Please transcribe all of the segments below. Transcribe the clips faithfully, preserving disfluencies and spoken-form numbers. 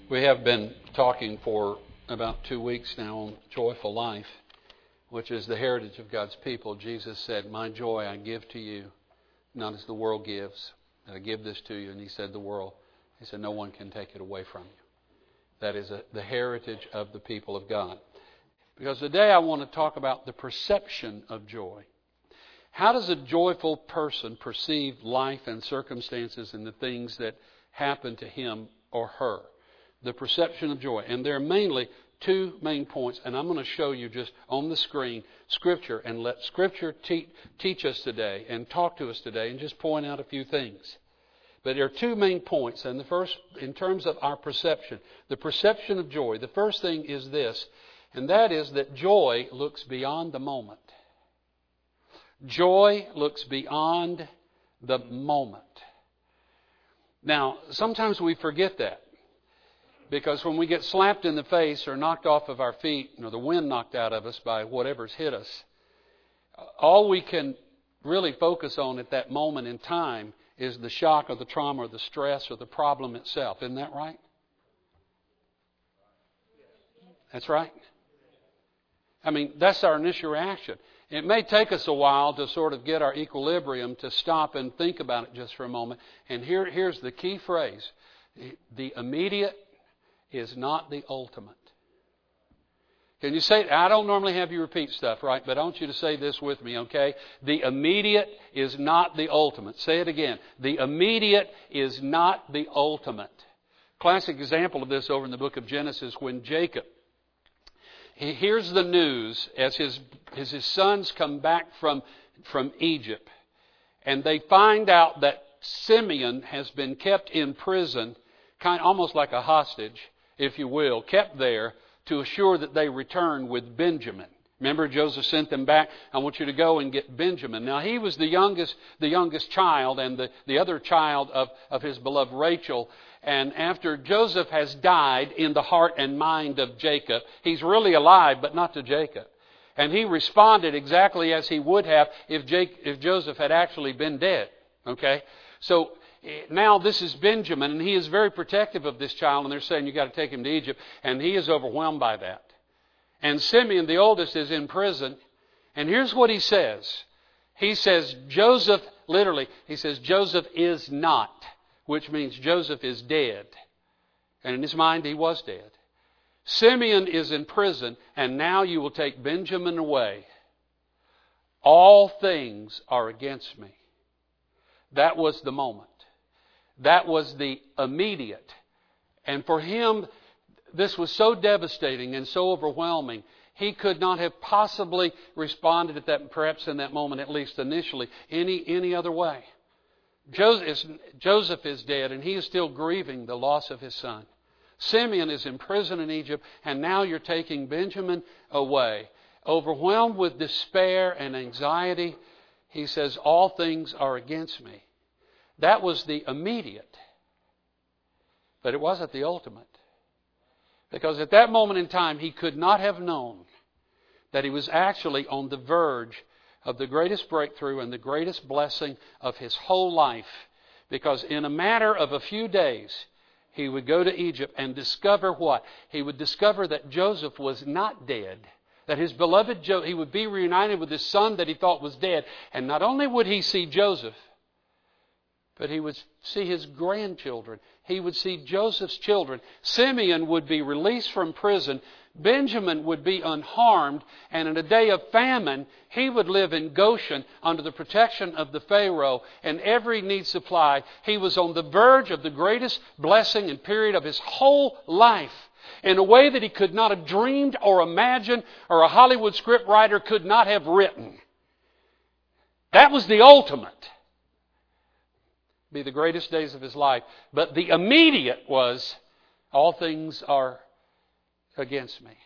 We have been talking for about two weeks now on Joyful Life, which is the heritage of God's people. Jesus said, "My joy I give to you, not as the world gives. I give this to you." And He said, the world, He said, no one can take it away from you. That is a, the heritage of the people of God. Because today I want to talk about the perception of joy. How does a joyful person perceive life and circumstances and the things that happen to him or her? The perception of joy. And there are mainly two main points, and I'm going to show you just on the screen Scripture, and let Scripture te- teach us today and talk to us today and just point out a few things. But there are two main points, and the first, in terms of our perception, the perception of joy, the first thing is this, and that is that joy looks beyond the moment. Joy looks beyond the moment. Now, sometimes we forget that. Because when we get slapped in the face or knocked off of our feet, or the wind knocked out of us by whatever's hit us, all we can really focus on at that moment in time is the shock or the trauma or the stress or the problem itself. Isn't that right? That's right. I mean, that's our initial reaction. It may take us a while to sort of get our equilibrium to stop and think about it just for a moment. And here, here's the key phrase. The immediate is not the ultimate. Can you say it? I don't normally have you repeat stuff, right? But I want you to say this with me, okay? The immediate is not the ultimate. Say it again. The immediate is not the ultimate. Classic example of this over in the book of Genesis, when Jacob, he hears the news as his, as his sons come back from, from Egypt, and they find out that Simeon has been kept in prison, kind of almost like a hostage, if you will, kept there to assure that they return with Benjamin. Remember, Joseph sent them back. I want you to go and get Benjamin. Now, he was the youngest, the youngest child, and the, the other child of, of his beloved Rachel. And after Joseph has died in the heart and mind of Jacob, he's really alive, but not to Jacob. And he responded exactly as he would have if, Jake, if Joseph had actually been dead. Okay? So now this is Benjamin, and he is very protective of this child, and they're saying, you got to take him to Egypt, and he is overwhelmed by that. And Simeon, the oldest, is in prison, and here's what he says. He says, Joseph, literally, he says, Joseph is not, which means Joseph is dead. And in his mind, he was dead. Simeon is in prison, and now you will take Benjamin away. All things are against me. That was the moment. That was the immediate. And for him, this was so devastating and so overwhelming, he could not have possibly responded at that, perhaps in that moment, at least initially, any, any other way. Joseph is, Joseph is dead, and he is still grieving the loss of his son. Simeon is in prison in Egypt, and now you're taking Benjamin away. Overwhelmed with despair and anxiety, he says, all things are against me. That was the immediate. But it wasn't the ultimate. Because at that moment in time, he could not have known that he was actually on the verge of the greatest breakthrough and the greatest blessing of his whole life. Because in a matter of a few days, he would go to Egypt and discover what? He would discover that Joseph was not dead. That his beloved Joseph, he would be reunited with his son that he thought was dead. And not only would he see Joseph, but he would see his grandchildren. He would see Joseph's children. Simeon would be released from prison. Benjamin would be unharmed. And in a day of famine, he would live in Goshen under the protection of the Pharaoh and every need supplied. He was on the verge of the greatest blessing and period of his whole life in a way that he could not have dreamed or imagined, or a Hollywood scriptwriter could not have written. That was the ultimate. Be the greatest days of his life. But the immediate was, all things are against me.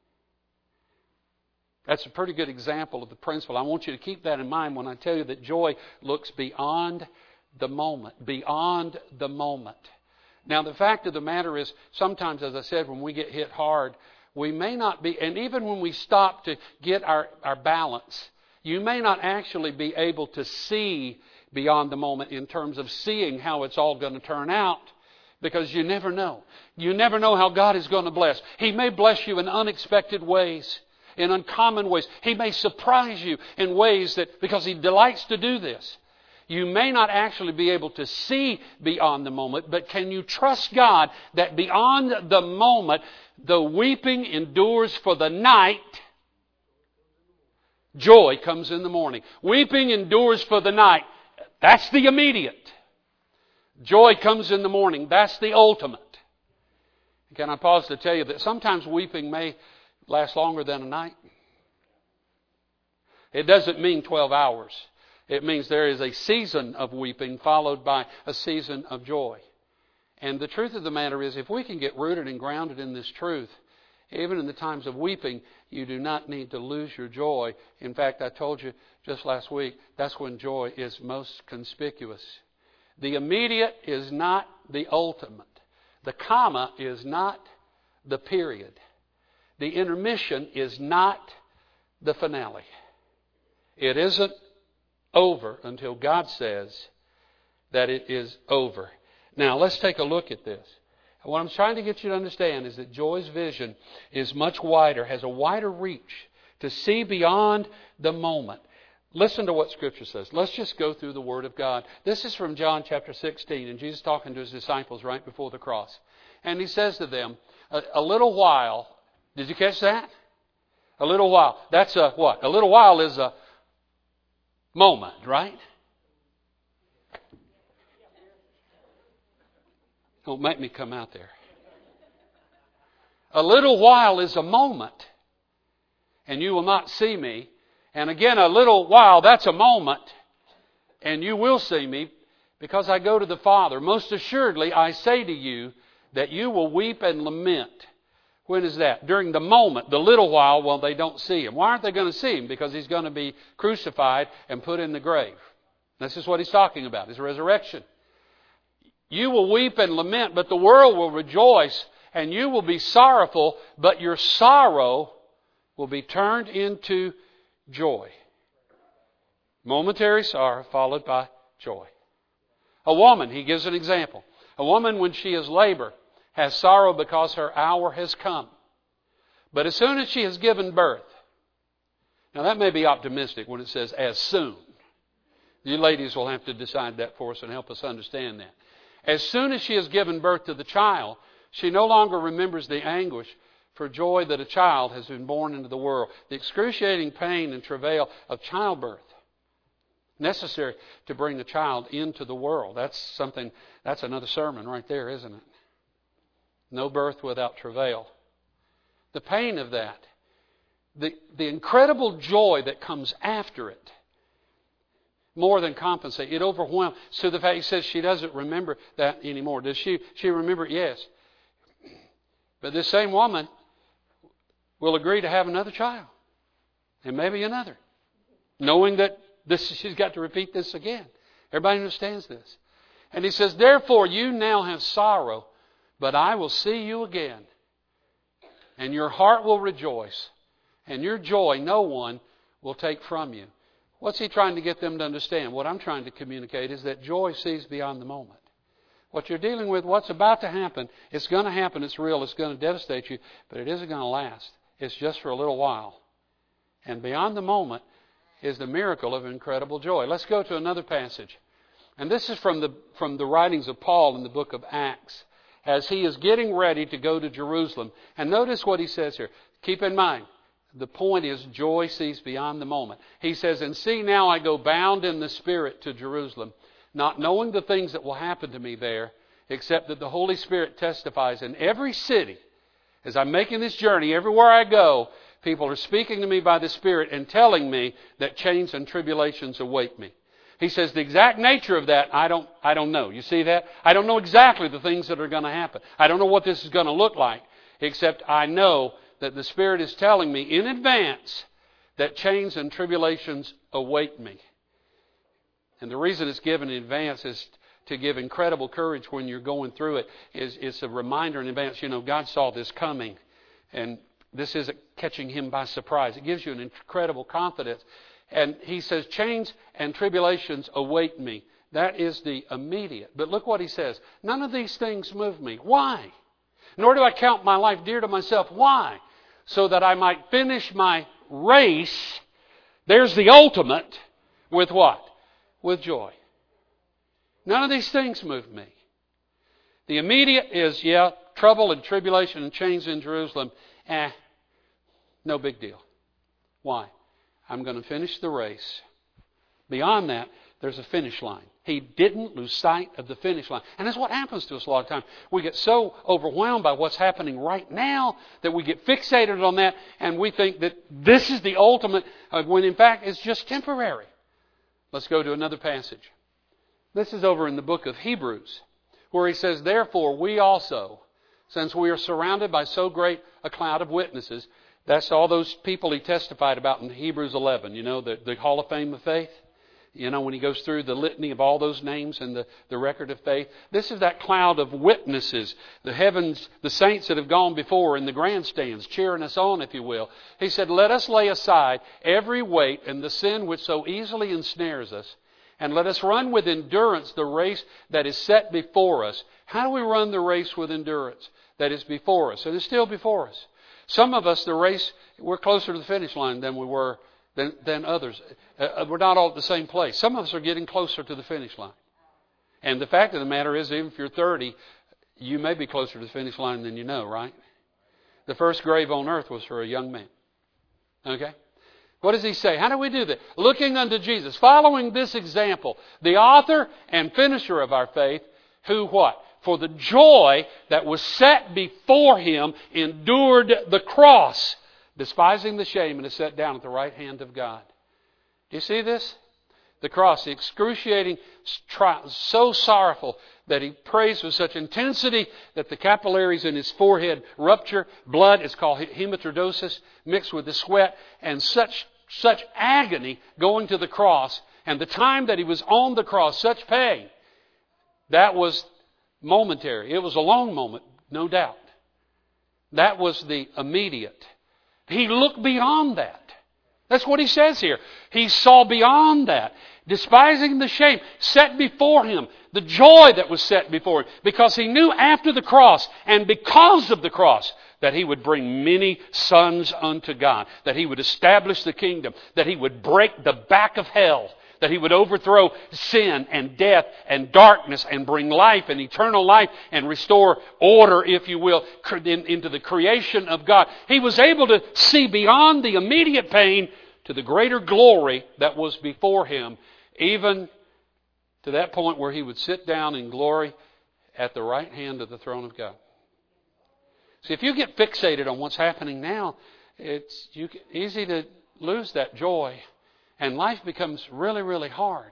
That's a pretty good example of the principle. I want you to keep that in mind when I tell you that joy looks beyond the moment. Beyond the moment. Now, the fact of the matter is, sometimes, as I said, when we get hit hard, we may not be, and even when we stop to get our, our balance, you may not actually be able to see beyond the moment in terms of seeing how it's all going to turn out, Because you never know. You never know how God is going to bless. He may bless you in unexpected ways, in uncommon ways. He may surprise you in ways that, because He delights to do this. You may not actually be able to see beyond the moment, but can you trust God that beyond the moment, the weeping endures for the night, joy comes in the morning. Weeping endures for the night. That's the immediate. Joy comes in the morning. That's the ultimate. Can I pause to tell you that sometimes weeping may last longer than a night? It doesn't mean twelve hours. It means there is a season of weeping followed by a season of joy. And the truth of the matter is, if we can get rooted and grounded in this truth, even in the times of weeping, you do not need to lose your joy. In fact, I told you just last week, that's when joy is most conspicuous. The immediate is not the ultimate. The comma is not the period. The intermission is not the finale. It isn't over until God says that it is over. Now, let's take a look at this. And what I'm trying to get you to understand is that joy's vision is much wider, has a wider reach to see beyond the moment. Listen to what Scripture says. Let's just go through the Word of God. This is from John chapter sixteen, and Jesus talking to His disciples right before the cross. And He says to them, a, a little while, did you catch that? A little while. That's a what? A little while is a moment, right? Don't make me come out there. A little while is a moment, and you will not see me. And again, a little while, that's a moment, and you will see me, because I go to the Father. Most assuredly, I say to you that you will weep and lament. When is that? During the moment, the little while, while they don't see Him. Why aren't they going to see Him? Because He's going to be crucified and put in the grave. This is what He's talking about, His resurrection. You will weep and lament, but the world will rejoice, and you will be sorrowful, but your sorrow will be turned into joy. Momentary sorrow followed by joy. A woman, He gives an example. A woman, when she is labor, has sorrow because her hour has come. But as soon as she has given birth, now that may be optimistic when it says as soon. You ladies will have to decide that for us and help us understand that. As soon as she has given birth to the child, she no longer remembers the anguish for joy that a child has been born into the world. The excruciating pain and travail of childbirth, necessary to bring a child into the world. That's something, that's another sermon right there, isn't it? No birth without travail. The pain of that. The, the incredible joy that comes after it. More than compensate. It overwhelms. So the fact He says she doesn't remember that anymore. Does she? She remember it? Yes. But this same woman will agree to have another child. And maybe another. Knowing that this, she's got to repeat this again. Everybody understands this. And He says, therefore you now have sorrow, but I will see you again. And your heart will rejoice. And your joy no one will take from you. What's He trying to get them to understand? What I'm trying to communicate is that joy sees beyond the moment. What you're dealing with, what's about to happen, it's going to happen, it's real, it's going to devastate you, but it isn't going to last. It's just for a little while. And beyond the moment is the miracle of incredible joy. Let's go to another passage. And this is from the, from the writings of Paul in the book of Acts, as he is getting ready to go to Jerusalem. And notice what he says here. Keep in mind, the point is joy sees beyond the moment. He says, and see now I go bound in the Spirit to Jerusalem, not knowing the things that will happen to me there, except that the Holy Spirit testifies in every city. As I'm making this journey, everywhere I go, people are speaking to me by the Spirit and telling me that chains and tribulations await me. He says the exact nature of that, I don't, I don't know. You see that? I don't know exactly the things that are going to happen. I don't know what this is going to look like, except I know that the Spirit is telling me in advance that chains and tribulations await me. And the reason it's given in advance is to give incredible courage when you're going through it. Is it's a reminder in advance, you know, God saw this coming. And this isn't catching Him by surprise. It gives you an incredible confidence. And He says, chains and tribulations await me. That is the immediate. But look what he says. None of these things move me. Why? Nor do I count my life dear to myself. Why? So that I might finish my race. There's the ultimate. With what? With joy. None of these things move me. The immediate is, yeah, trouble and tribulation and chains in Jerusalem. Eh, no big deal. Why? I'm going to finish the race. Beyond that, there's a finish line. He didn't lose sight of the finish line. And that's what happens to us a lot of times. We get so overwhelmed by what's happening right now that we get fixated on that and we think that this is the ultimate, when in fact it's just temporary. Let's go to another passage. This is over in the book of Hebrews, where he says, therefore we also, since we are surrounded by so great a cloud of witnesses, that's all those people he testified about in Hebrews eleven, you know, the, the Hall of Fame of Faith. You know, when he goes through the litany of all those names and the, the record of faith. This is that cloud of witnesses, the heavens, the saints that have gone before in the grandstands, cheering us on, if you will. He said, let us lay aside every weight and the sin which so easily ensnares us, and let us run with endurance the race that is set before us. How do we run the race with endurance that is before us? And it's still before us. Some of us, the race, we're closer to the finish line than we were Than, than others. Uh, we're not all at the same place. Some of us are getting closer to the finish line. And the fact of the matter is, even if you're thirty, you may be closer to the finish line than you know, right? The first grave on earth was for a young man. Okay? What does he say? How do we do that? Looking unto Jesus, following this example, the author and finisher of our faith, who what? For the joy that was set before him, endured the cross, despising the shame, and is set down at the right hand of God. Do you see this? The cross, the excruciating trial, so sorrowful that he prays with such intensity that the capillaries in his forehead rupture. Blood is called hematidrosis, mixed with the sweat, and such such agony going to the cross. And the time that he was on the cross, such pain, that was momentary. It was a long moment, no doubt. That was the immediate. He looked beyond that. That's what he says here. He saw beyond that. Despising the shame set before him. The joy that was set before him. Because he knew after the cross and because of the cross that he would bring many sons unto God. That he would establish the kingdom. That he would break the back of hell. That he would overthrow sin and death and darkness and bring life and eternal life and restore order, if you will, into the creation of God. He was able to see beyond the immediate pain to the greater glory that was before him, even to that point where he would sit down in glory at the right hand of the throne of God. See, if you get fixated on what's happening now, it's you, easy to lose that joy. And life becomes really, really hard.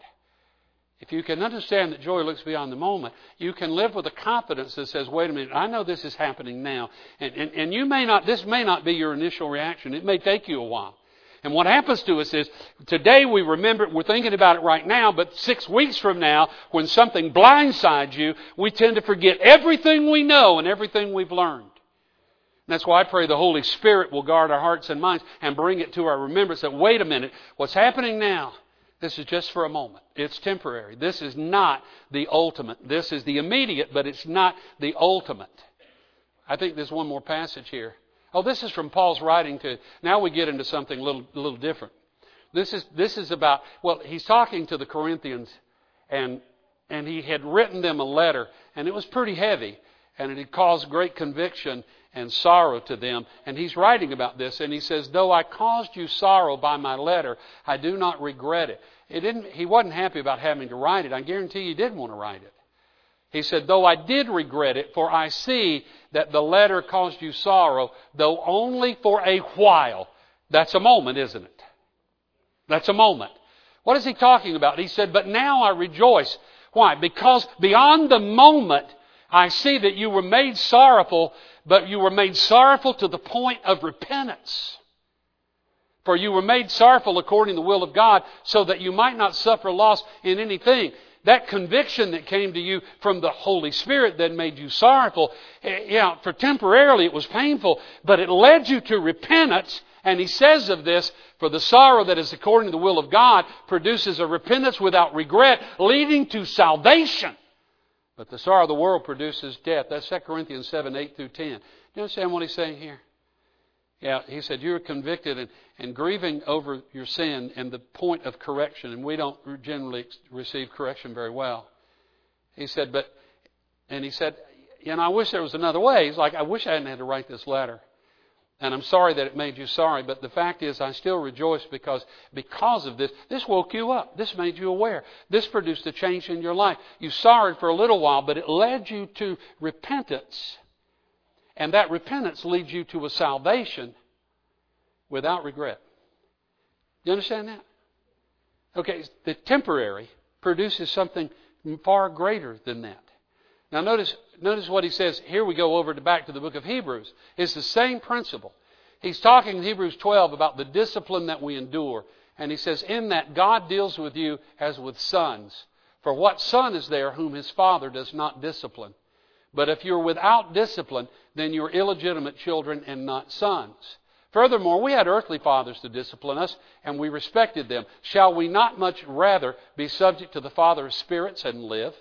If you can understand that joy looks beyond the moment, you can live with a confidence that says, wait a minute, I know this is happening now. And, and, and you may not, this may not be your initial reaction. It may take you a while. And what happens to us is, today we remember it, we're thinking about it right now, but six weeks from now, when something blindsides you, we tend to forget everything we know and everything we've learned. And that's why I pray the Holy Spirit will guard our hearts and minds and bring it to our remembrance that, wait a minute, what's happening now, this is just for a moment. It's temporary. This is not the ultimate. This is the immediate, but it's not the ultimate. I think there's one more passage here. Oh, this is from Paul's writing to, now we get into something a little, a little different. This is, this is about, well, he's talking to the Corinthians, and, and he had written them a letter, and it was pretty heavy, and it had caused great conviction and sorrow to them. And he's writing about this, and he says, though I caused you sorrow by my letter, I do not regret it. It didn't, he wasn't happy about having to write it. I guarantee he didn't want to write it. He said, though I did regret it, for I see that the letter caused you sorrow, though only for a while. That's a moment, isn't it? That's a moment. What is he talking about? He said, but now I rejoice. Why? Because beyond the moment, I see that you were made sorrowful, but you were made sorrowful to the point of repentance. For you were made sorrowful according to the will of God, so that you might not suffer loss in anything. That conviction that came to you from the Holy Spirit that made you sorrowful, yeah, for temporarily it was painful, but it led you to repentance And he says of this, for the sorrow that is according to the will of God produces a repentance without regret, leading to salvation. But the sorrow of the world produces death. That's Second Corinthians seven, eight through ten. Do you understand what he's saying here? Yeah, he said you're convicted and, and grieving over your sin and the point of correction. And we don't generally receive correction very well. He said, but, and he said, you know, I wish there was another way. He's like, I wish I hadn't had to write this letter. And I'm sorry that it made you sorry, but the fact is I still rejoice because because of this. This woke you up. This made you aware. This produced a change in your life. You sorrowed for a little while, but it led you to repentance. And that repentance leads you to a salvation without regret. You understand that? Okay, the temporary produces something far greater than that. Now notice notice what he says. Here we go over to back to the book of Hebrews. It's the same principle. He's talking in Hebrews twelve about the discipline that we endure. And he says, in that God deals with you as with sons. For what son is there whom his father does not discipline? But if you're without discipline, then you're illegitimate children and not sons. Furthermore, we had earthly fathers to discipline us, and we respected them. Shall we not much rather be subject to the Father of spirits and live?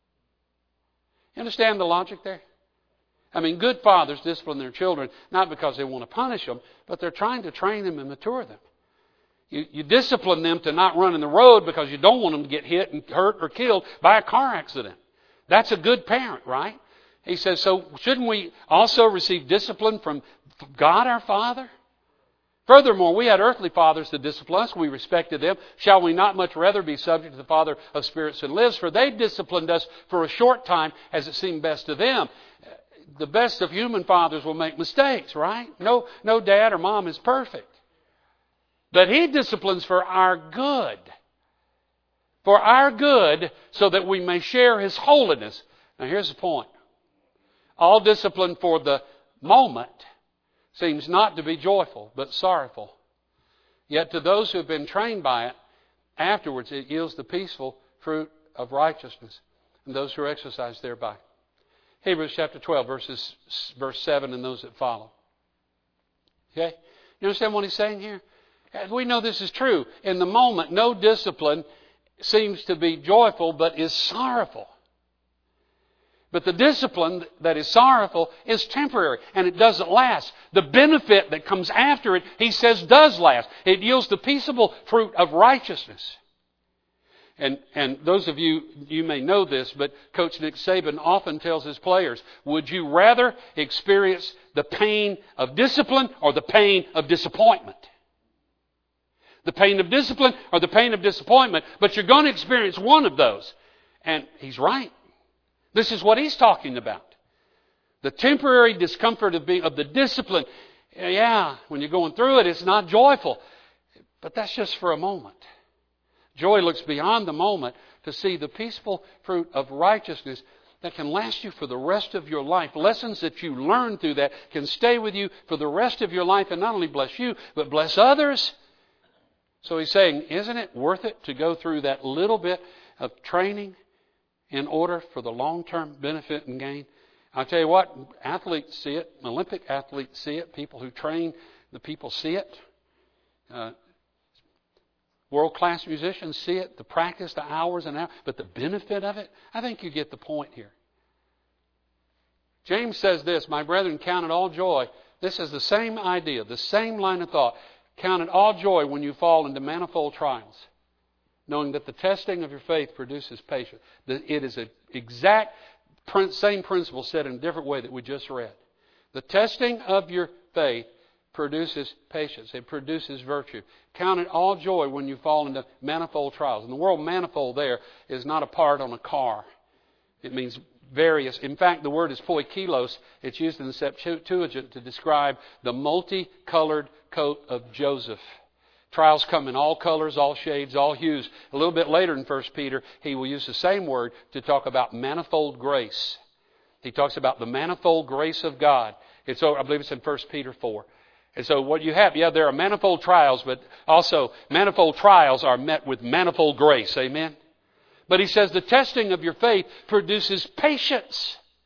You understand the logic there? I mean, good fathers discipline their children not because they want to punish them, but they're trying to train them and mature them. You, you discipline them to not run in the road because you don't want them to get hit and hurt or killed by a car accident. That's a good parent, right? He says, so shouldn't we also receive discipline from God our Father? Furthermore, we had earthly fathers to discipline us. We respected them. Shall we not much rather be subject to the Father of spirits and lives? For they disciplined us for a short time as it seemed best to them. The best of human fathers will make mistakes, right? No, no dad or mom is perfect. But He disciplines for our good. For our good, so that we may share His holiness. Now here's the point. All discipline for the moment seems not to be joyful, but sorrowful. Yet to those who have been trained by it, afterwards it yields the peaceful fruit of righteousness, and those who are exercised thereby. Hebrews chapter twelve, verses verse seven and those that follow. Okay? You understand what he's saying here? We know this is true. In the moment, no discipline seems to be joyful, but is sorrowful. But the discipline that is sorrowful is temporary, and it doesn't last. The benefit that comes after it, he says, does last. It yields the peaceable fruit of righteousness. And and those of you, you may know this, but Coach Nick Saban often tells his players, would you rather experience the pain of discipline or the pain of disappointment? The pain of discipline or the pain of disappointment, but you're going to experience one of those. And he's right. This is what he's talking about. The temporary discomfort of being of the discipline. Yeah, when you're going through it, it's not joyful. But that's just for a moment. Joy looks beyond the moment to see the peaceful fruit of righteousness that can last you for the rest of your life. Lessons that you learn through that can stay with you for the rest of your life and not only bless you, but bless others. So he's saying, isn't it worth it to go through that little bit of training in order for the long-term benefit and gain? I'll tell you what, athletes see it. Olympic athletes see it. People who train the people see it. Uh, world-class musicians see it. The practice, the hours and hours. But the benefit of it, I think you get the point here. James says this, my brethren, count it all joy. This is the same idea, the same line of thought. Count it all joy when you fall into manifold trials, knowing that the testing of your faith produces patience. It is an exact same principle said in a different way that we just read. The testing of your faith produces patience. It produces virtue. Count it all joy when you fall into manifold trials. In the world, manifold there is not a part on a car. It means various. In fact, the word is poikilos. It's used in the Septuagint to describe the multicolored coat of Joseph. Trials come in all colors, all shades, all hues. A little bit later in First Peter, he will use the same word to talk about manifold grace. He talks about the manifold grace of God. It's, I believe it's in First Peter four. And so what you have, yeah, there are manifold trials, but also manifold trials are met with manifold grace. Amen? But he says the testing of your faith produces patience.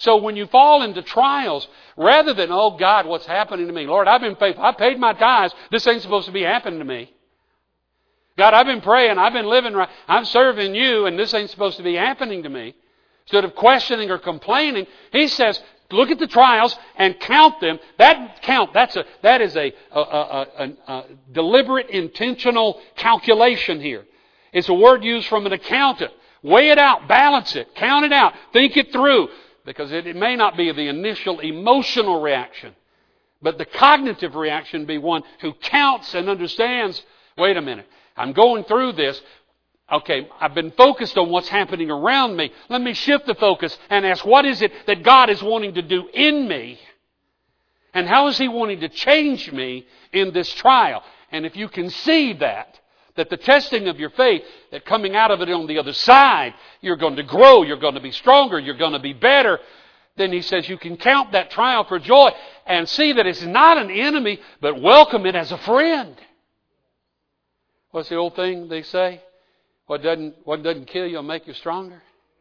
So when you fall into trials, rather than, oh God, what's happening to me? Lord, I've been faithful. I paid my tithes. This ain't supposed to be happening to me. God, I've been praying. I've been living right. I'm serving you, and this ain't supposed to be happening to me. Instead of questioning or complaining, He says, look at the trials and count them. That count, that's a, that is a, a, a, a, a deliberate, intentional calculation here. It's a word used from an accountant. Weigh it out, balance it, count it out, think it through. Because it, it may not be the initial emotional reaction, but the cognitive reaction be one who counts and understands, wait a minute, I'm going through this. Okay, I've been focused on what's happening around me. Let me shift the focus and ask, what is it that God is wanting to do in me? And how is He wanting to change me in this trial? And if you can see that, that the testing of your faith, that coming out of it on the other side, you're going to grow, you're going to be stronger, you're going to be better, then He says you can count that trial for joy and see that it's not an enemy, but welcome it as a friend. What's the old thing they say? What doesn't, what doesn't kill you will make you stronger.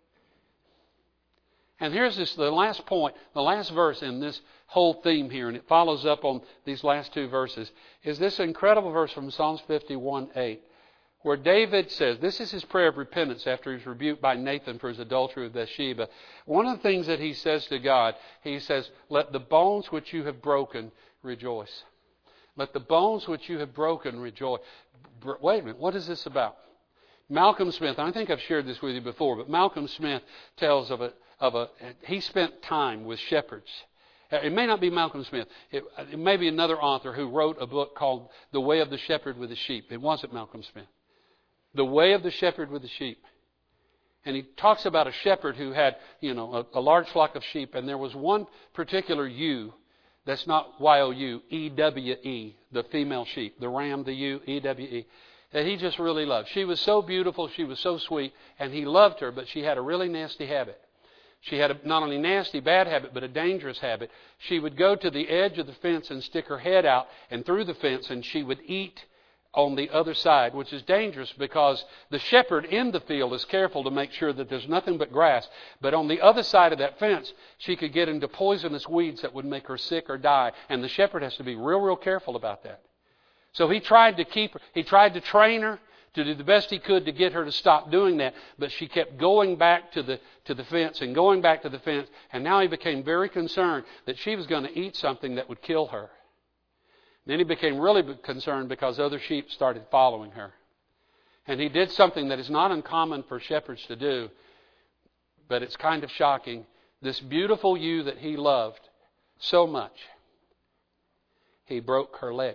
And here's this, the last point, the last verse in this whole theme here, and it follows up on these last two verses, is this incredible verse from Psalms fifty-one eight, where David says, this is his prayer of repentance after he's rebuked by Nathan for his adultery with Bathsheba. One of the things that he says to God, he says, let the bones which you have broken rejoice. Let the bones which you have broken rejoice. Wait a minute, what is this about? Malcolm Smith, I think I've shared this with you before, but Malcolm Smith tells of a, of a, he spent time with shepherds. It may not be Malcolm Smith. It, it may be another author who wrote a book called The Way of the Shepherd with the Sheep. It wasn't Malcolm Smith. The Way of the Shepherd with the Sheep. And he talks about a shepherd who had, you know, a, a large flock of sheep, and there was one particular ewe, that's not Y O U, E W E, the female sheep, the ram, the ewe, E W E, that he just really loved. She was so beautiful, she was so sweet, and he loved her, but she had a really nasty habit. She had a not only nasty, bad habit, but a dangerous habit. She would go to the edge of the fence and stick her head out and through the fence, and she would eat on the other side, which is dangerous because the shepherd in the field is careful to make sure that there's nothing but grass. But on the other side of that fence, she could get into poisonous weeds that would make her sick or die. And the shepherd has to be real, real careful about that. So he tried to keep her, he tried to train her to do the best he could to get her to stop doing that. But she kept going back to the, to the fence and going back to the fence. And now he became very concerned that she was going to eat something that would kill her. Then he became really concerned because other sheep started following her. And he did something that is not uncommon for shepherds to do, but it's kind of shocking. This beautiful ewe that he loved so much, he broke her leg.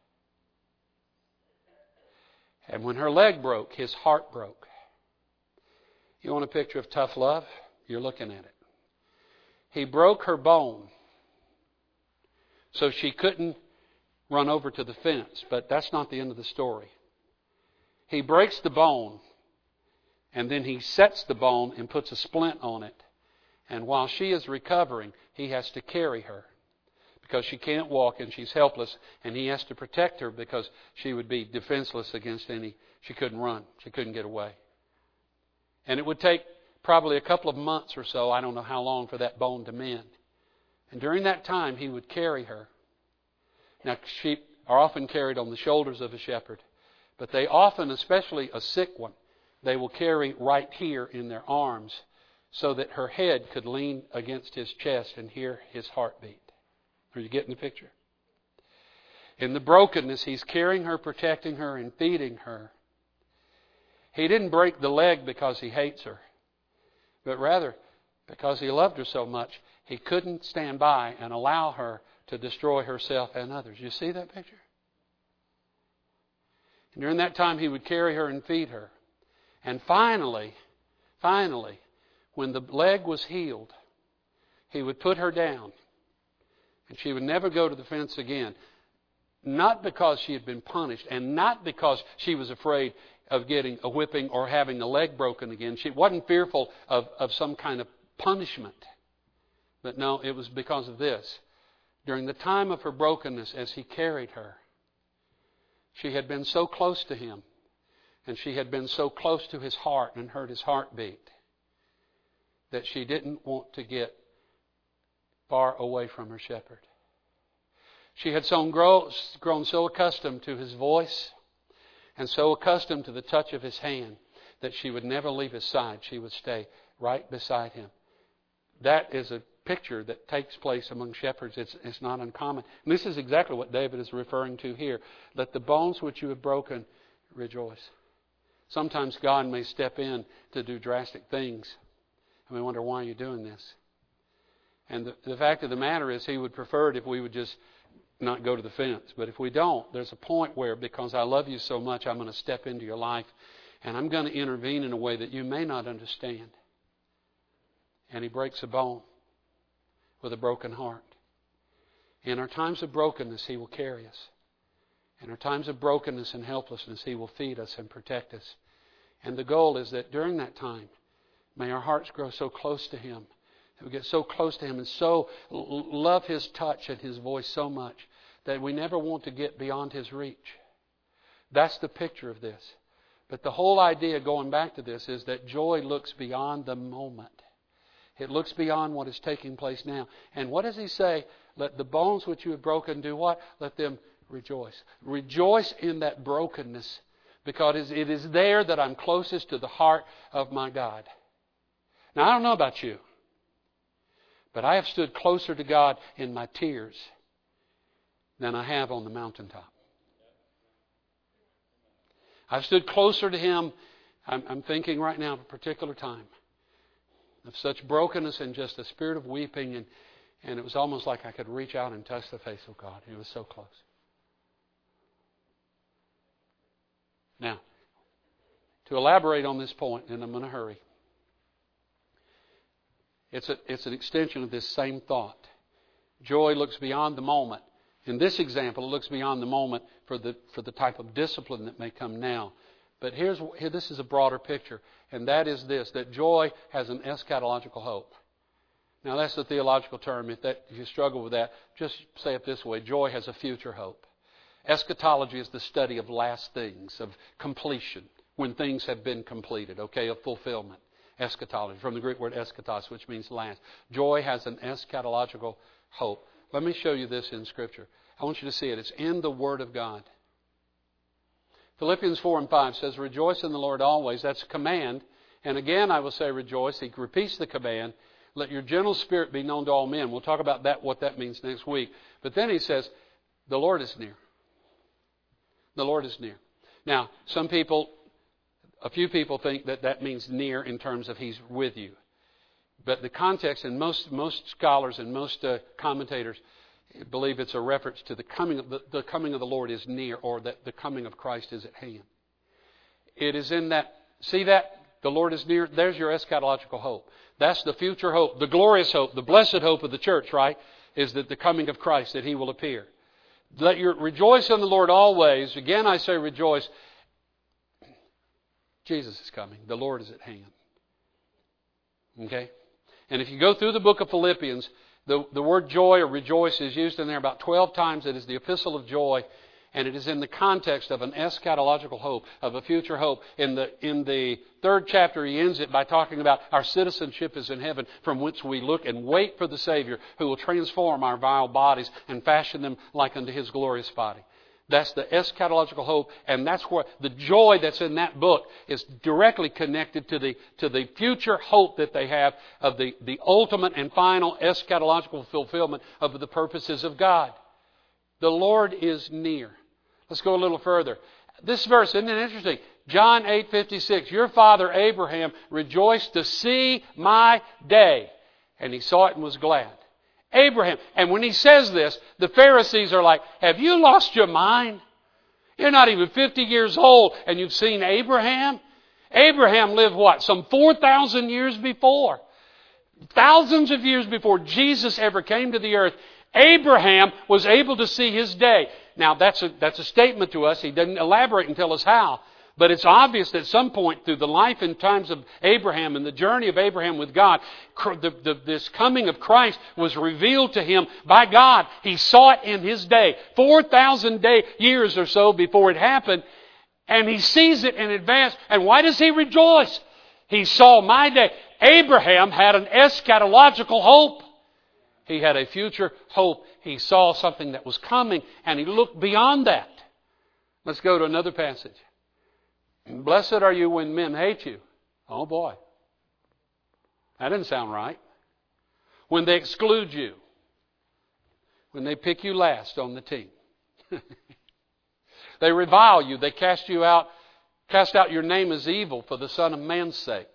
And when her leg broke, his heart broke. You want a picture of tough love? You're looking at it. He broke her bone so she couldn't run over to the fence, but that's not the end of the story. He breaks the bone, and then he sets the bone and puts a splint on it. And while she is recovering, he has to carry her because she can't walk and she's helpless, and he has to protect her because she would be defenseless against any. She couldn't run. She couldn't get away. And it would take probably a couple of months or so, I don't know how long, for that bone to mend. And during that time, he would carry her. Now, sheep are often carried on the shoulders of a shepherd, but they often, especially a sick one, they will carry right here in their arms so that her head could lean against his chest and hear his heartbeat. Are you getting the picture? In the brokenness, he's carrying her, protecting her, and feeding her. He didn't break the leg because he hates her, but rather because he loved her so much, he couldn't stand by and allow her to destroy herself and others. You see that picture? And during that time, he would carry her and feed her. And finally, finally, when the leg was healed, he would put her down. And she would never go to the fence again. Not because she had been punished, and not because she was afraid of getting a whipping or having a leg broken again. She wasn't fearful of, of some kind of punishment. But no, it was because of this. During the time of her brokenness, as he carried her, she had been so close to him, and she had been so close to his heart and heard his heartbeat, that she didn't want to get far away from her shepherd. She had so grow, grown so accustomed to his voice and so accustomed to the touch of his hand that she would never leave his side. She would stay right beside him. That is a picture that takes place among shepherds. It's, it's not uncommon. And this is exactly what David is referring to here. Let the bones which you have broken rejoice. Sometimes God may step in to do drastic things. And we wonder, why are you doing this? And the, the fact of the matter is, He would prefer it if we would just not go to the fence. But if we don't, there's a point where, because I love you so much, I'm going to step into your life and I'm going to intervene in a way that you may not understand. And He breaks a bone with a broken heart. In our times of brokenness, He will carry us. In our times of brokenness and helplessness, He will feed us and protect us. And the goal is that during that time, may our hearts grow so close to Him, that we get so close to Him and so love His touch and His voice so much that we never want to get beyond His reach. That's the picture of this. But the whole idea, going back to this, is that joy looks beyond the moment. It looks beyond what is taking place now. And what does He say? Let the bones which you have broken do what? Let them rejoice. Rejoice in that brokenness, because it is there that I'm closest to the heart of my God. Now, I don't know about you, but I have stood closer to God in my tears than I have on the mountaintop. I've stood closer to Him. I'm, I'm thinking right now of a particular time of such brokenness and just a spirit of weeping, and, and it was almost like I could reach out and touch the face of God. He was so close. Now, to elaborate on this point, and I'm going to hurry, it's, a, it's an extension of this same thought. Joy looks beyond the moment. In this example, it looks beyond the moment for the for the type of discipline that may come now. But here's here, this is a broader picture, and that is this, that joy has an eschatological hope. Now, that's the theological term. If, that, if you struggle with that, just say it this way. Joy has a future hope. Eschatology is the study of last things, of completion, when things have been completed, okay, of fulfillment. Eschatology, from the Greek word eschatos, which means last. Joy has an eschatological hope. Let me show you this in Scripture. I want you to see it. It's in the Word of God. Philippians four and five says, rejoice in the Lord always. That's a command. And again, I will say rejoice. He repeats the command. Let your gentle spirit be known to all men. We'll talk about that, what that means next week. But then he says, the Lord is near. The Lord is near. Now, some people, a few people think that that means near in terms of He's with you. But the context, and most most scholars and most uh, commentators believe it's a reference to the coming of the, the coming of the Lord is near, or that the coming of Christ is at hand. It is in that, see that? The Lord is near. There's your eschatological hope. That's the future hope, the glorious hope, the blessed hope of the church, right? Is that the coming of Christ, that He will appear. Let your rejoice in the Lord always. Again, I say rejoice. Jesus is coming. The Lord is at hand. Okay? And if you go through the book of Philippians, the, the word joy or rejoice is used in there about twelve times. It is the epistle of joy, and it is in the context of an eschatological hope, of a future hope. In the in the third chapter, he ends it by talking about our citizenship is in heaven, from which we look and wait for the Savior who will transform our vile bodies and fashion them like unto His glorious body. That's the eschatological hope, and that's where the joy that's in that book is directly connected to the to the future hope that they have of the, the ultimate and final eschatological fulfillment of the purposes of God. The Lord is near. Let's go a little further. This verse, isn't it interesting? John eight fifty-six, your father Abraham rejoiced to see my day, and he saw it and was glad. Abraham. And when he says this, the Pharisees are like, have you lost your mind? You're not even fifty years old and you've seen Abraham? Abraham lived what? Some four thousand years before. Thousands of years before Jesus ever came to the earth, Abraham was able to see his day. Now that's a, that's a statement to us. He doesn't elaborate and tell us how. But it's obvious that at some point through the life and times of Abraham and the journey of Abraham with God, the, the, this coming of Christ was revealed to him by God. He saw it in his day, four thousand day, years or so before it happened, and he sees it in advance. And why does he rejoice? He saw my day. Abraham had an eschatological hope. He had a future hope. He saw something that was coming, and he looked beyond that. Let's go to another passage. Blessed are you when men hate you. Oh boy. That didn't sound right. When they exclude you. When they pick you last on the team. They revile you. They cast you out, cast out your name as evil for the Son of Man's sake.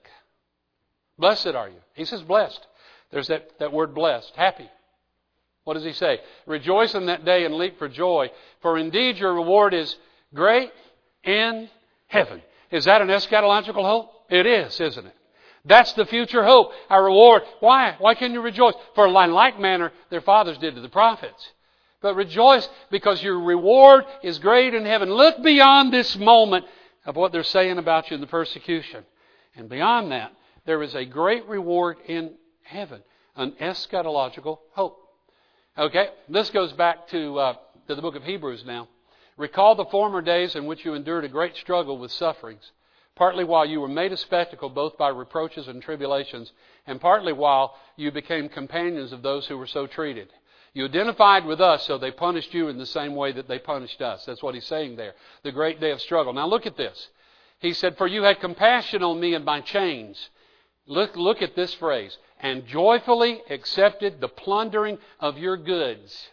Blessed are you. He says blessed. There's that, that word blessed. Happy. What does he say? Rejoice in that day and leap for joy. For indeed your reward is great in heaven. Is that an eschatological hope? It is, isn't it? That's the future hope. Our reward. Why? Why can you rejoice? For in like manner their fathers did to the prophets. But rejoice because your reward is great in heaven. Look beyond this moment of what they're saying about you in the persecution. And beyond that, there is a great reward in heaven. An eschatological hope. Okay, this goes back to, uh, to the book of Hebrews now. Recall the former days in which you endured a great struggle with sufferings, partly while you were made a spectacle both by reproaches and tribulations, and partly while you became companions of those who were so treated. You identified with us, so they punished you in the same way that they punished us. That's what he's saying there. The great day of struggle. Now look at this. He said, for you had compassion on me in my chains. Look, look at this phrase. And joyfully accepted the plundering of your goods,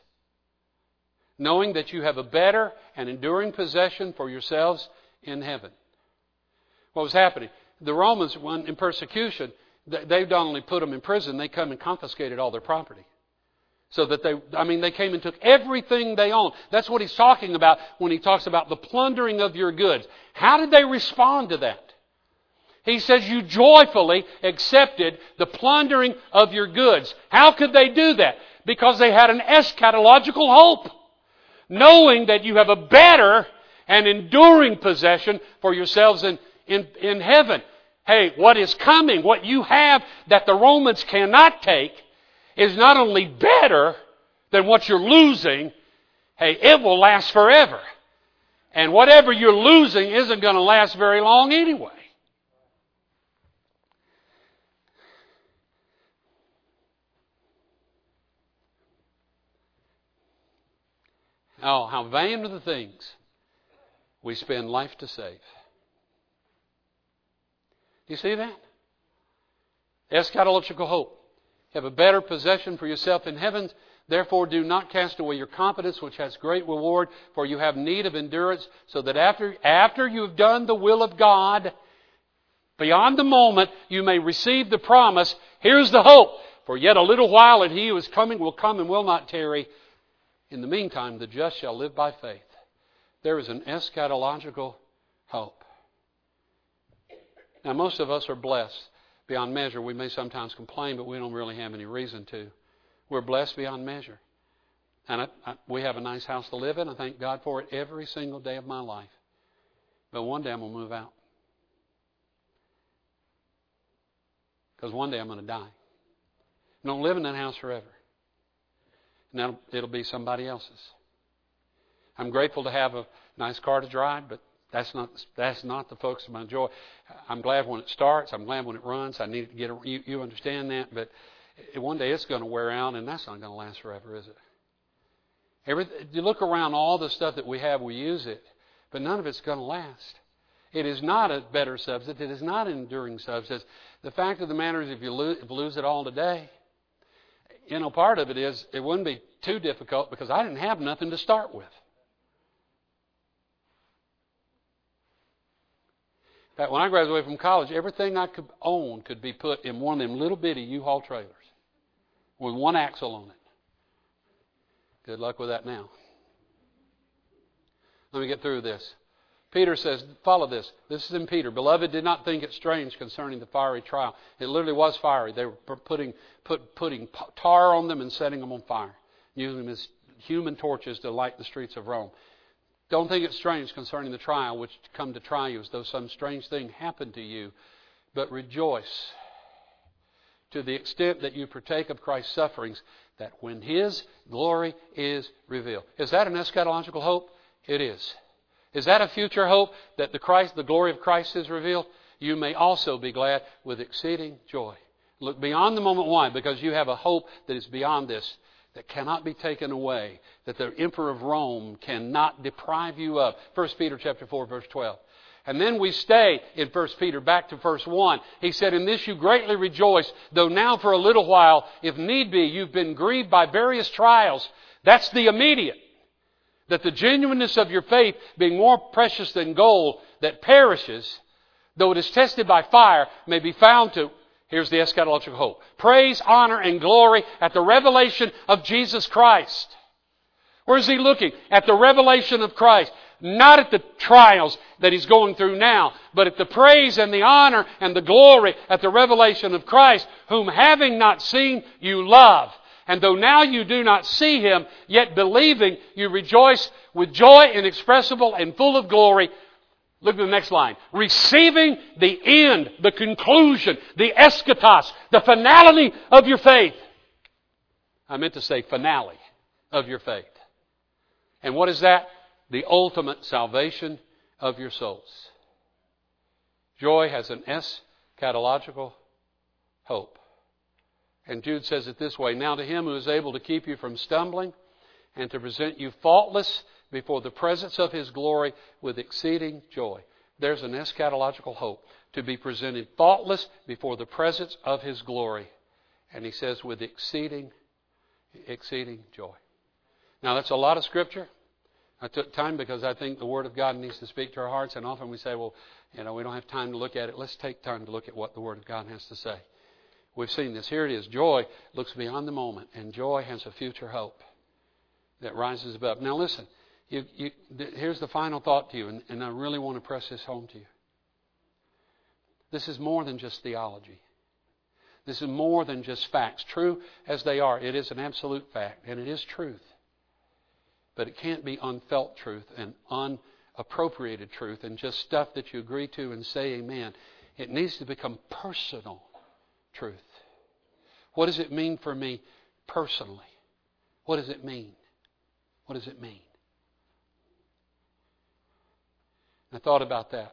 knowing that you have a better and enduring possession for yourselves in heaven. What was happening? The Romans, when in persecution, they not only put them in prison, they come and confiscated all their property. So that they, I mean, they came and took everything they owned. That's what he's talking about when he talks about the plundering of your goods. How did they respond to that? He says you joyfully accepted the plundering of your goods. How could they do that? Because they had an eschatological hope. Knowing that you have a better and enduring possession for yourselves in, in, in heaven. Hey, what is coming, what you have that the Romans cannot take, is not only better than what you're losing, hey, it will last forever. And whatever you're losing isn't going to last very long anyway. Oh, how vain are the things we spend life to save. Do you see that? Eschatological hope. You have a better possession for yourself in heaven. Therefore, do not cast away your confidence, which has great reward, for you have need of endurance, so that after, after you have done the will of God, beyond the moment, you may receive the promise. Here's the hope. For yet a little while, and he who is coming will come and will not tarry. In the meantime, the just shall live by faith. There is an eschatological hope. Now, most of us are blessed beyond measure. We may sometimes complain, but we don't really have any reason to. We're blessed beyond measure. And I, I, we have a nice house to live in. I thank God for it every single day of my life. But one day I'm going to move out. Because one day I'm going to die. I don't live in that house forever. And it'll be somebody else's. I'm grateful to have a nice car to drive, but that's not that's not the focus of my joy. I'm glad when it starts. I'm glad when it runs. I need to get a, you, you understand that, but one day it's going to wear out, and that's not going to last forever, is it? Every, you look around all the stuff that we have, we use it, but none of it's going to last. It is not a better substance. It is not an enduring substance. The fact of the matter is, if you lose, if you lose it all today, you know, part of it is it wouldn't be too difficult because I didn't have nothing to start with. In fact, when I graduated from college, everything I could own could be put in one of them little bitty U-Haul trailers with one axle on it. Good luck with that now. Let me get through this. Peter says, follow this. This is in Peter. Beloved, did not think it strange concerning the fiery trial. It literally was fiery. They were putting put, putting tar on them and setting them on fire, using them as human torches to light the streets of Rome. Don't think it strange concerning the trial which come to try you as though some strange thing happened to you, but rejoice to the extent that you partake of Christ's sufferings, that when His glory is revealed. Is that an eschatological hope? It is. Is that a future hope that the Christ, the glory of Christ is revealed? You may also be glad with exceeding joy. Look beyond the moment. Why? Because you have a hope that is beyond this, that cannot be taken away, that the Emperor of Rome cannot deprive you of. First Peter chapter four, verse twelve. And then we stay in First Peter, back to verse one. He said, "In this you greatly rejoice, though now for a little while, if need be, you've been grieved by various trials." That's the immediate. "That the genuineness of your faith, being more precious than gold that perishes, though it is tested by fire, may be found to," here's the eschatological hope, "praise, honor, and glory at the revelation of Jesus Christ." Where is he looking? At the revelation of Christ. Not at the trials that he's going through now, but at the praise and the honor and the glory at the revelation of Christ, whom having not seen, you love. And though now you do not see Him, yet believing, you rejoice with joy inexpressible and full of glory. Look at the next line. Receiving the end, the conclusion, the eschatos, the finality of your faith. I meant to say finale of your faith. And what is that? The ultimate salvation of your souls. Joy has an eschatological hope. And Jude says it this way, "Now to Him who is able to keep you from stumbling and to present you faultless before the presence of His glory with exceeding joy." There's an eschatological hope, to be presented faultless before the presence of His glory. And he says with exceeding, exceeding joy. Now that's a lot of Scripture. I took time because I think the Word of God needs to speak to our hearts. And often we say, well, you know, we don't have time to look at it. Let's take time to look at what the Word of God has to say. We've seen this. Here it is. Joy looks beyond the moment. And joy has a future hope that rises above. Now listen. You, you, here's the final thought to you. And, and I really want to press this home to you. This is more than just theology. This is more than just facts. True as they are, it is an absolute fact. And it is truth. But it can't be unfelt truth and unappropriated truth and just stuff that you agree to and say amen. It needs to become personal truth. What does it mean for me personally? What does it mean? What does it mean? I thought about that.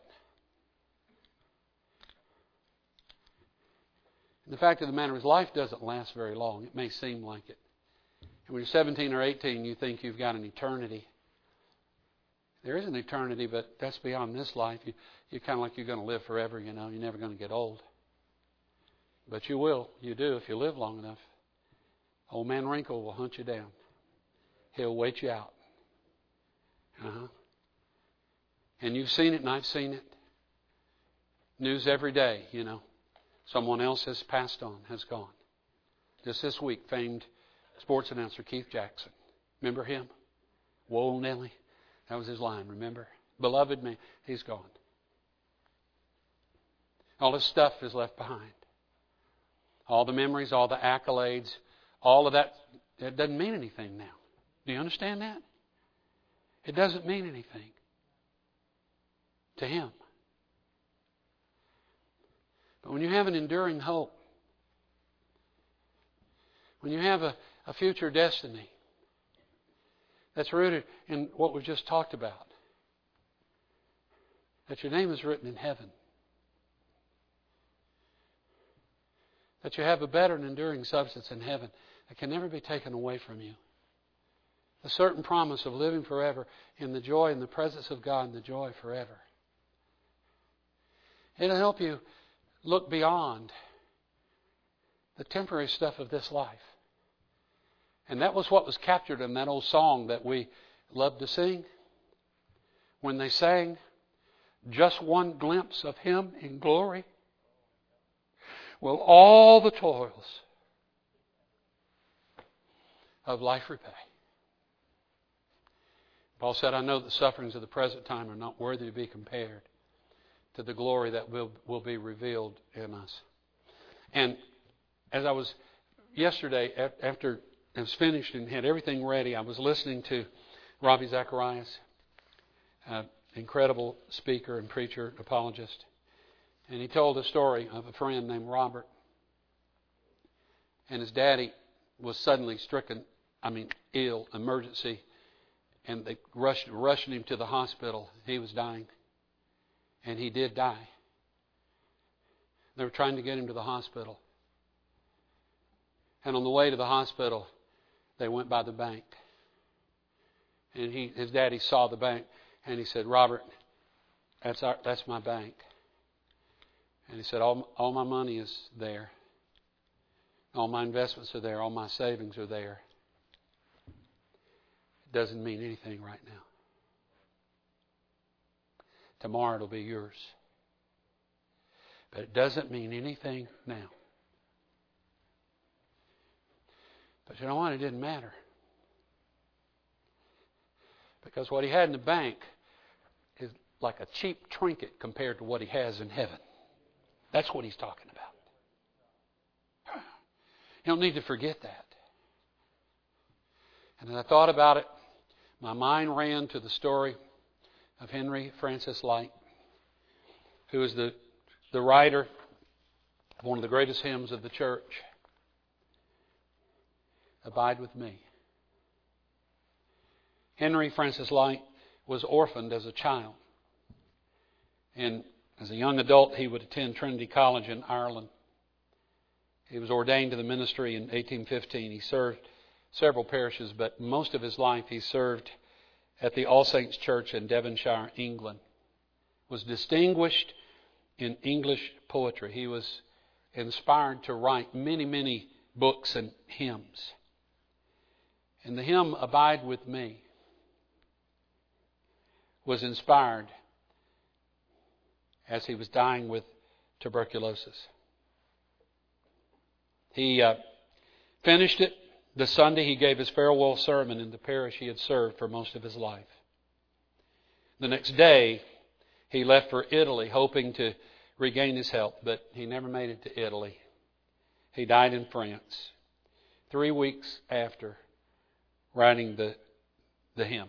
And the fact of the matter is, life doesn't last very long. It may seem like it. And when you're seventeen or eighteen, you think you've got an eternity. There is an eternity, but that's beyond this life. You, you're kind of like you're going to live forever, you know. You're never going to get old. But you will. You do if you live long enough. Old man Wrinkle will hunt you down. He'll wait you out. Uh-huh. And you've seen it and I've seen it. News every day, you know. Someone else has passed on, has gone. Just this week, famed sports announcer Keith Jackson. Remember him? Whoa, Nelly. That was his line, remember? Beloved man, he's gone. All his stuff is left behind. All the memories, all the accolades, all of that, it doesn't mean anything now. Do you understand that? It doesn't mean anything to him. But when you have an enduring hope, when you have a, a future destiny that's rooted in what we've just talked about, that your name is written in heaven, that you have a better and enduring substance in heaven that can never be taken away from you, a certain promise of living forever in the joy and the presence of God and the joy forever. It'll help you look beyond the temporary stuff of this life. And that was what was captured in that old song that we loved to sing. When they sang, "Just one glimpse of Him in glory will all the toils of life repay." Paul said, "I know the sufferings of the present time are not worthy to be compared to the glory that will, will be revealed in us." And as I was yesterday, after I was finished and had everything ready, I was listening to Ravi Zacharias, an incredible speaker and preacher, apologist. And he told a story of a friend named Robert. And his daddy was suddenly stricken, I mean, ill, emergency. And they rushed, rushed him to the hospital. He was dying. And he did die. They were trying to get him to the hospital. And on the way to the hospital, they went by the bank. And he, his daddy saw the bank, and he said, "Robert, that's our, that's my bank." And he said, all, all my money is there. All my investments are there. All my savings are there. It doesn't mean anything right now. Tomorrow it'll be yours. But it doesn't mean anything now. But you know what? It didn't matter. Because what he had in the bank is like a cheap trinket compared to what he has in heaven. That's what he's talking about. You don't need to forget that. And as I thought about it, my mind ran to the story of Henry Francis Lyte, who is the, the writer of one of the greatest hymns of the church, "Abide with Me." Henry Francis Lyte was orphaned as a child. And as a young adult, he would attend Trinity College in Ireland. He was ordained to the ministry in eighteen fifteen. He served several parishes, but most of his life he served at the All Saints Church in Devonshire, England. Was distinguished in English poetry. He was inspired to write many, many books and hymns. And the hymn "Abide with Me" was inspired as he was dying with tuberculosis. He uh, finished it the Sunday he gave his farewell sermon in the parish he had served for most of his life. The next day, he left for Italy, hoping to regain his health, but he never made it to Italy. He died in France, three weeks after writing the, the hymn.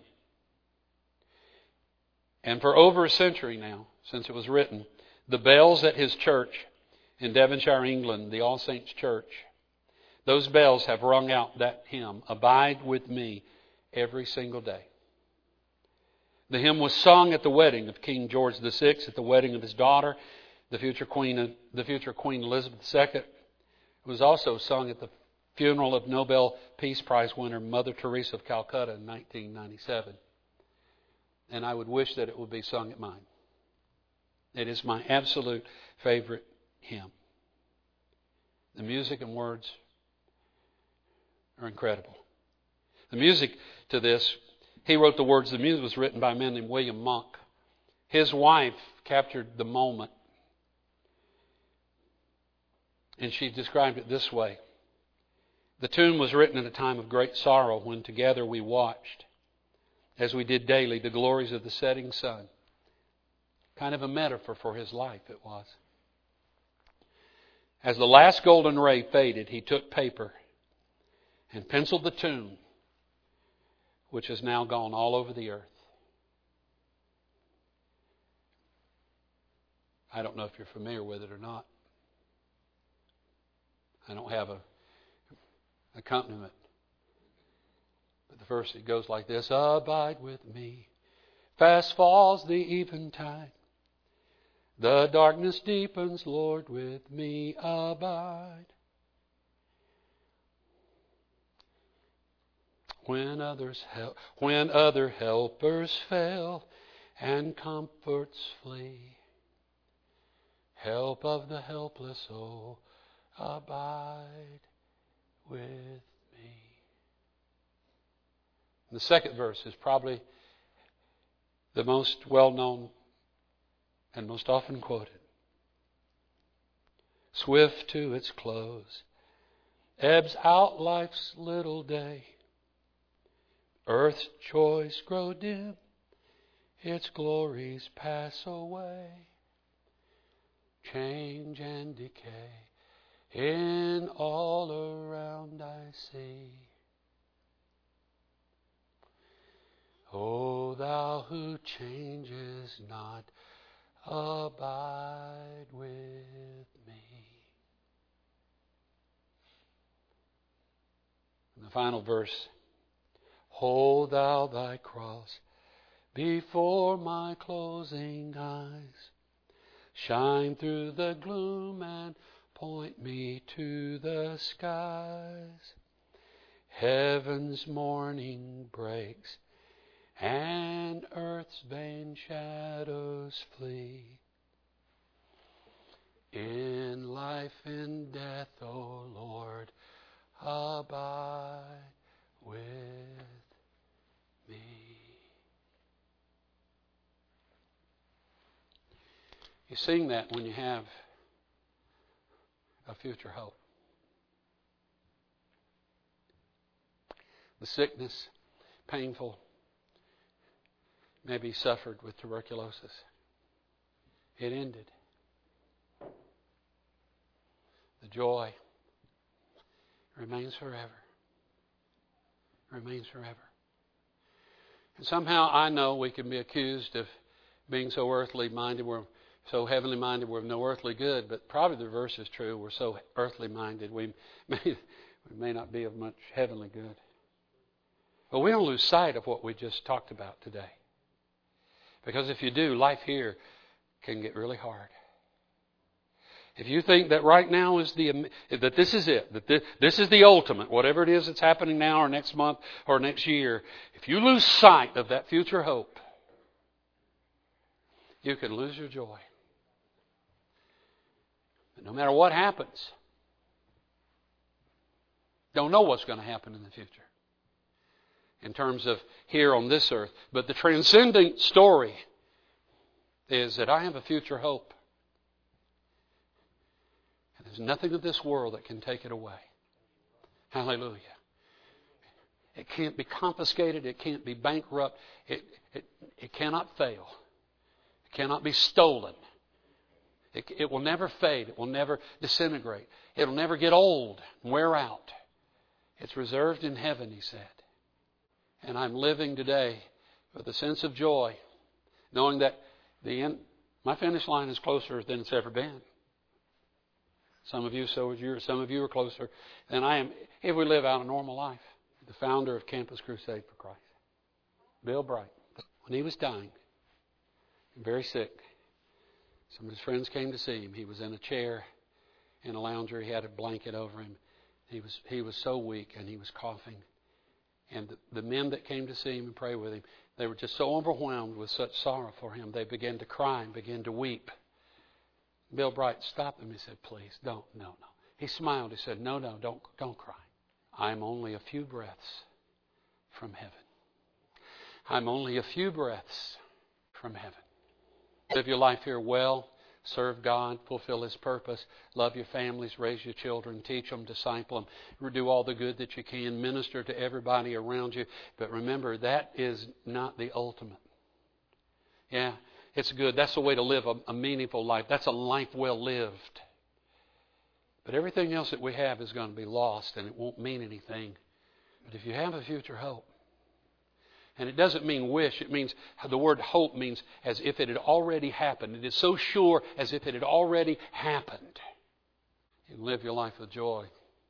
And for over a century now, since it was written, the bells at his church in Devonshire, England, the All Saints Church, those bells have rung out that hymn, "Abide with Me," every single day. The hymn was sung at the wedding of King George the Sixth, at the wedding of his daughter, the future Queen, the future Queen Elizabeth the Second. It was also sung at the funeral of Nobel Peace Prize winner Mother Teresa of Calcutta in nineteen ninety-seven. And I would wish that it would be sung at mine. It is my absolute favorite hymn. The music and words are incredible. The music to this, he wrote the words. The music was written by a man named William Monk. His wife captured the moment, and she described it this way. The tune was written at a time of great sorrow when together we watched, as we did daily, the glories of the setting sun. Kind of a metaphor for his life it was. As the last golden ray faded, he took paper and penciled the tune, which has now gone all over the earth. I don't know if you're familiar with it or not. I don't have a accompaniment. But the verse, it goes like this: "Abide with me, fast falls the eventide. The darkness deepens, Lord, with me abide. When others help, when other helpers fail and comforts flee, help of the helpless, oh, abide with me." The second verse is probably the most well-known and most often quoted. "Swift to its close ebbs out life's little day. Earth's joys grow dim, its glories pass away. Change and decay in all around I see. O Thou who changes not, abide with me." And the final verse: "Hold Thou Thy cross before my closing eyes. Shine through the gloom and point me to the skies. Heaven's morning breaks, and earth's vain shadows flee. In life and death, O Lord, abide with me. You sing that when you have a future hope. The sickness, painful, maybe suffered with tuberculosis. It ended. The joy remains forever. Remains forever. And somehow I know we can be accused of being so earthly minded, we're so heavenly minded, we're of no earthly good, but probably the reverse is true. We're so earthly minded, we may, we may not be of much heavenly good. But we don't lose sight of what we just talked about today. Because if you do, life here can get really hard. If you think that right now is the, that this is it, that this, this is the ultimate, whatever it is that's happening now or next month or next year, if you lose sight of that future hope, you can lose your joy. But no matter what happens, don't know what's going to happen in the future in terms of here on this earth. But the transcendent story is that I have a future hope. And there's nothing of this world that can take it away. Hallelujah. It can't be confiscated. It can't be bankrupt. It, it, it cannot fail. It cannot be stolen. It, it will never fade. It will never disintegrate. It will never get old and wear out. It's reserved in heaven, he said. And I'm living today with a sense of joy, knowing that the end, my finish line is closer than it's ever been. Some of you, so is you, some of you are closer than I am if we live out a normal life. The founder of Campus Crusade for Christ, Bill Bright, when he was dying, very sick, some of his friends came to see him. He was in a chair, in a lounger. He had a blanket over him. He was he was so weak, and he was coughing. And the, the men that came to see him and pray with him, they were just so overwhelmed with such sorrow for him. They began to cry and began to weep. Bill Bright stopped them. He said, "Please, don't, no, no." He smiled. He said, "No, no, don't, don't cry. I'm only a few breaths from heaven. I'm only a few breaths from heaven. Live your life here well. Serve God, fulfill His purpose, love your families, raise your children, teach them, disciple them, do all the good that you can, minister to everybody around you. But remember, that is not the ultimate. Yeah, it's good. That's the way to live a, a meaningful life. That's a life well lived. But everything else that we have is going to be lost and it won't mean anything. But if you have a future hope, and it doesn't mean wish. It means, the word hope means as if it had already happened. It is so sure as if it had already happened. You can live your life with joy.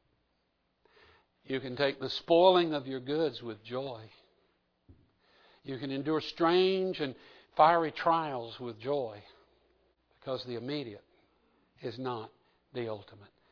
You can take the spoiling of your goods with joy. You can endure strange and fiery trials with joy. Because the immediate is not the ultimate.